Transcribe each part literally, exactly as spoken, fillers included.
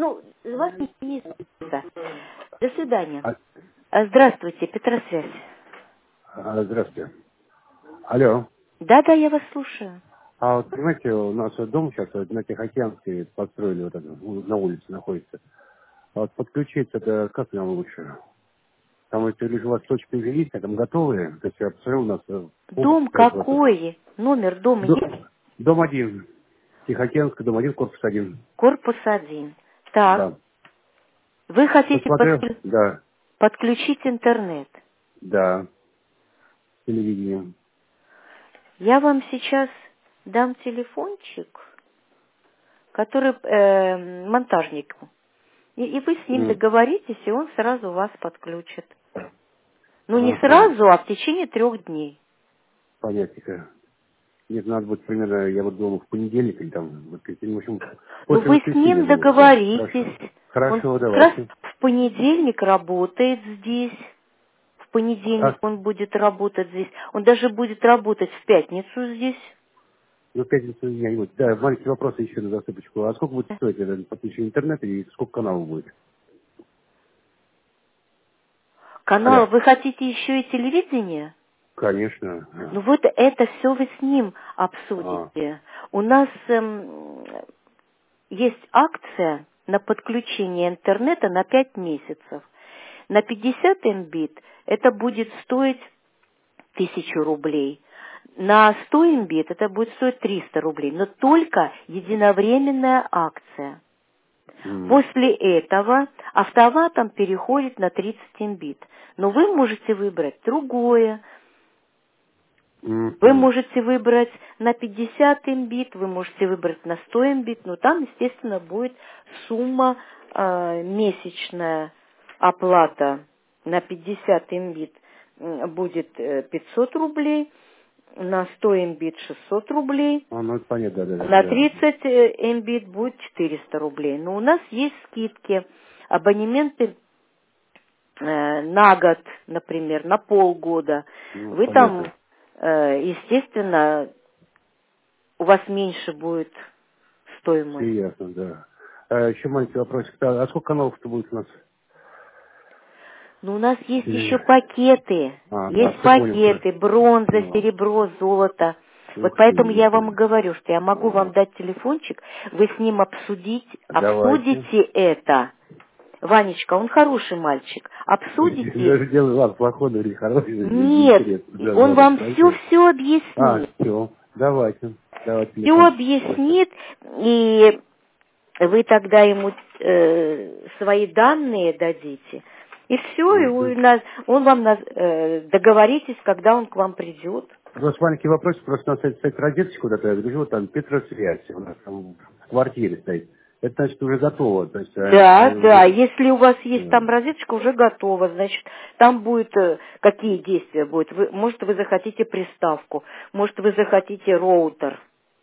Ну, вас не известно. До свидания. А, А, Здравствуйте, Петросвязь. а, здравствуйте. Алло. Да-да, я вас слушаю. А вот, понимаете, у нас вот дом сейчас вот на Тихоокеанской построили, вот это, у- на улице находится. А вот подключиться, это как нам лучше? Там вот лишь у вас точки есть, а там готовые. То есть я посмотрел, у нас э, пункт Дом производства. какой? Номер дома До- есть? Дом один. Тихоокеанский, дом один, корпус один. Корпус один. Так, Да. вы хотите Посмотрел? подклю- Да. подключить интернет. Да. Телевидение. Я вам сейчас дам телефончик, который э, монтажнику. И, и вы с ним М. договоритесь, и он сразу вас подключит. Ну, не Ага. сразу, а в течение трех дней. Понятненько. Нет, надо будет примерно, я вот думал, в понедельник или там, в воскресенье, в общем, Ну, после вы с воскресенья ним думаю, да. Хорошо. договоритесь. Он Хорошо, как раз давайте. в понедельник работает здесь. В понедельник А, он будет работать здесь. Он даже будет работать в пятницу здесь. ну, в пятницу я не буду. Да, маленький вопрос еще на засыпочку. А сколько будет стоить это подключение интернета и сколько каналов будет? Канал, Алло. вы хотите еще и телевидение? Конечно. Ну вот это все вы с ним А. обсудите. У нас эм, есть акция на подключение интернета на пять месяцев. На пятьдесят мбит это будет стоить тысячу рублей. На сто мбит это будет стоить триста рублей. Но только единовременная акция. М. После этого автоматом переходит на тридцать мбит. Но вы можете выбрать другое. Вы Мгм. можете выбрать на пятьдесят мбит, вы можете выбрать на сто мбит, но там, естественно, будет сумма э, месячная оплата на пятьдесят мбит м, будет э, пятьсот рублей, на сто мбит шестьсот рублей, А, ну это понятно, да, да, на да. тридцать э, мбит будет четыреста рублей. Но у нас есть скидки, абонементы э, на год, например, на полгода. Ну, Вы там, понятно. э, естественно, у вас меньше будет Все стоимость. ясно, да. А, еще маленький вопросик. А а сколько каналов-то будет у нас? Но у нас есть еще Или... пакеты. А, да, Есть все понял, хорошо. пакеты, бронза, Ну, серебро, золото. Вот ух поэтому я вам и ты. говорю, что я могу вам Ага. дать телефончик, вы с ним обсудить, Давайте. обсудите это. Ванечка, он хороший мальчик. Обсудите. Даже делаю ладно, плохой, но или хороший, или Нет, интересно. Да, он ладно, вам хорошо. все-все А, объяснит. все. Давайте. Давайте Все телефон. Хорошо. объяснит, и вы тогда ему э, свои данные дадите. И все, и Угу. у нас, он вам наз- э, договоритесь, когда он к вам придет. Просто маленький вопрос, просто на сайт, сайт розетки куда-то, я говорю, вот там Петросвязь, у нас там в квартире стоит. Это значит уже готово, то есть а, Да, э, да, уже... если у вас есть э, там розеточка, уже готова, значит, там будет, э, какие действия будут. Вы, может, вы захотите приставку, может, вы захотите роутер.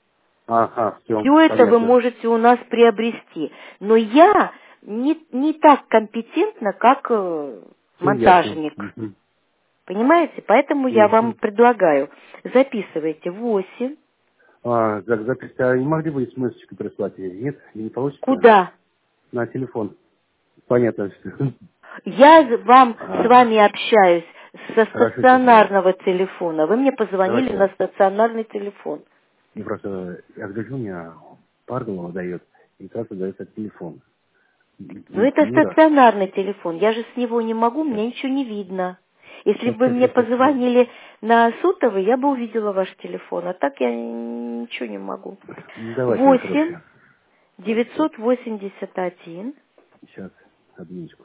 Ага, все, Все это вы понятно. можете у нас приобрести. Но я не, не так компетентна, как э, Все ясно. монтажник. Угу. Понимаете? Поэтому я вам Угу. предлагаю, записывайте восемь. А, за- запись, а не могли бы смс-очку прислать? или нет? И не получится? Куда? На телефон. Понятно. Я з- вам с А, вами общаюсь со хорошо, Светлана. стационарного телефона. Вы мне позвонили на Давайте. стационарный телефон. Я просто, я гляжу, меня Паргулова дает, и как раз дает этот телефон. И, Но и это не раз. стационарный телефон. Я же с него не могу, Сейчас, мне ничего не видно. Если сейчас, бы вы мне сейчас, сейчас. сейчас. позвонили на сотовый, я бы увидела ваш телефон. А так я ничего не могу. Ну, давайте на Восемь проще. девятьсот восемьдесят один Сейчас, одничку.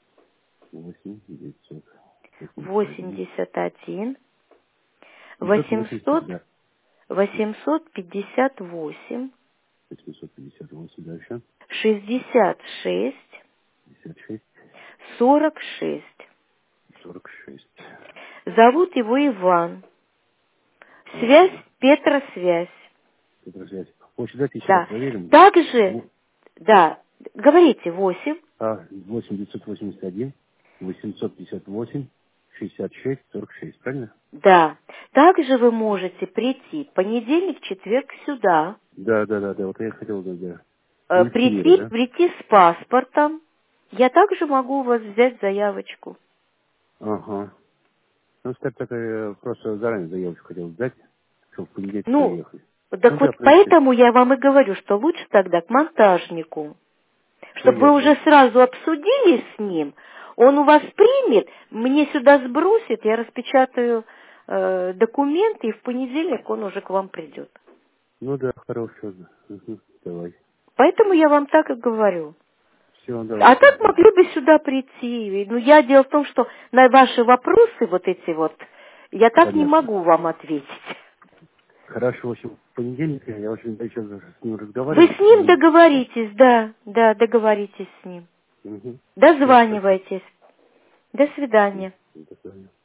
восемь девятьсот восемьдесят один. восемьдесят один девятьсот восемьдесят, восемьсот да. восемьсот пятьдесят восемь восемьсот пятьдесят восемь, дальше. шестьдесят шесть пятьдесят шесть, сорок шесть. сорок шесть. Зовут его Иван. Связь Ага. Петросвязь. Связь. Очень давайте еще раз Да. проверим. Также, Во- да, говорите восемь. А, восемь девятьсот восемьдесят один, восемьсот пятьдесят восемь, шестьдесят шесть, сорок шесть, правильно? Да. Также вы можете прийти понедельник, четверг сюда. Да, да, да, да, вот я хотел, да, да. э, прийти, да? прийти с паспортом. Я также могу у вас взять заявочку. Ага. Ну, скажем так, я просто заранее заявочку хотел сдать, чтобы в понедельник Ну, приехать. так Ну, вот да, поэтому я вам и говорю, что лучше тогда к монтажнику. Чтобы вы уже сразу обсудили с ним, он у вас примет, мне сюда сбросит, я распечатаю э, документы, и в понедельник он уже к вам придет. Ну да, хорошо. Угу, давай. Поэтому я вам так и говорю. Все, давай. А так могли бы сюда прийти. Ну, я дело в том, что на ваши вопросы вот эти вот, я так Понятно. не могу вам ответить. Хорошо, в общем, в понедельник я очень сейчас с ним разговариваю. Вы с ним договоритесь, да, да, договоритесь с ним. Угу. Дозванивайтесь. До свидания. До свидания.